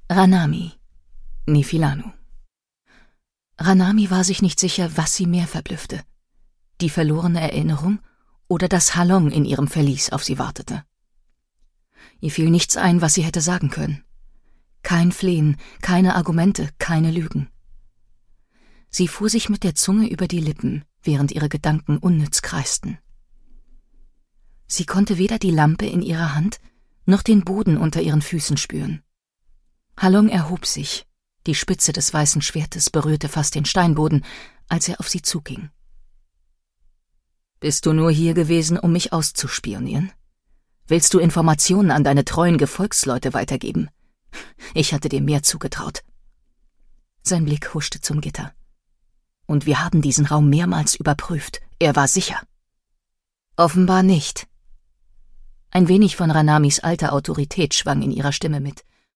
Ranami, Nefilanu. Ranami war sich nicht sicher, was sie mehr verblüffte. Die verlorene Erinnerung oder das Halong in ihrem Verlies auf sie wartete. Ihr fiel nichts ein, was sie hätte sagen können. Kein Flehen, keine Argumente, keine Lügen. Sie fuhr sich mit der Zunge über die Lippen, während ihre Gedanken unnütz kreisten. Sie konnte weder die Lampe in ihrer Hand noch den Boden unter ihren Füßen spüren. Halong erhob sich, die Spitze des weißen Schwertes berührte fast den Steinboden, als er auf sie zuging. »Bist du nur hier gewesen, um mich auszuspionieren? Willst du Informationen an deine treuen Gefolgsleute weitergeben? Ich hatte dir mehr zugetraut.« Sein Blick huschte zum Gitter. »Und wir haben diesen Raum mehrmals überprüft. Er war sicher.« »Offenbar nicht.« Ein wenig von Ranamis alter Autorität schwang in ihrer Stimme mit.